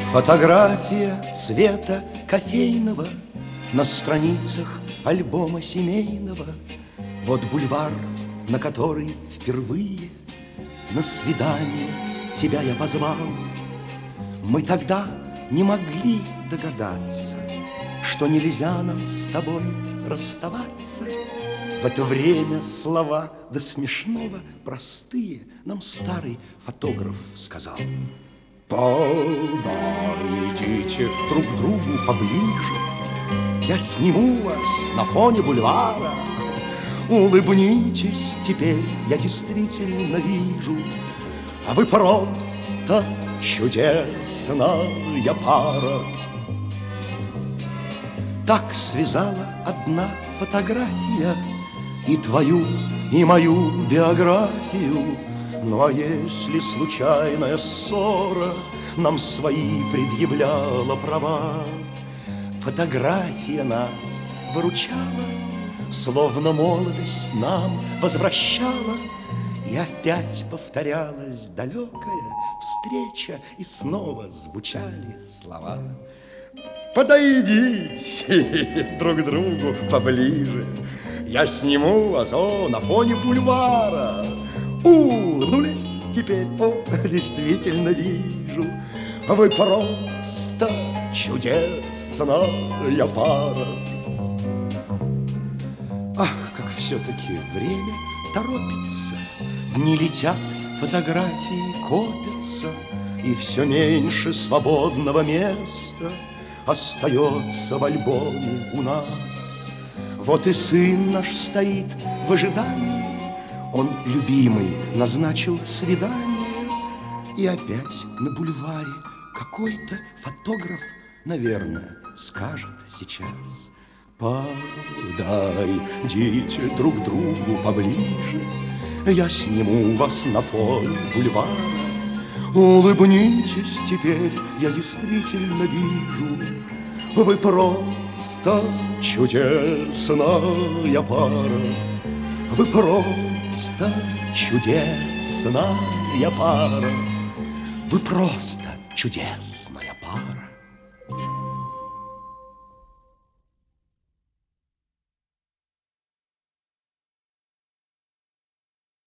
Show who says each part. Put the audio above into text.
Speaker 1: Фотография цвета кофейного на страницах альбома семейного. Вот бульвар, на который впервые на свидание тебя я позвал. Мы тогда не могли догадаться, что нельзя нам с тобой расставаться. В это время слова до смешного простые нам старый фотограф сказал. Подойдите друг к другу поближе, я сниму вас на фоне бульвара. Улыбнитесь, теперь я действительно вижу, а вы просто чудесная пара. Так связала одна фотография и твою, и мою биографию. Ну а если случайная ссора нам свои предъявляла права, фотография нас выручала, словно молодость нам возвращала. И опять повторялась далекая встреча, и снова звучали слова. Подойдите друг к другу поближе, я сниму вас на фоне бульвара. Улыбнулись теперь, действительно вижу, вы просто чудесная пара. Ах, как все-таки время торопится, дни летят, фотографии копятся, и все меньше свободного места остается в альбоме у нас. Вот и сын наш стоит в ожидании, он, любимый, назначил свидание. И опять на бульваре какой-то фотограф, наверное, скажет сейчас: подойдите друг к другу поближе, я сниму вас на фоне бульвара. Улыбнитесь, теперь я действительно вижу, вы просто чудесная пара. Вы просто чудесная пара. Вы просто чудесная пара.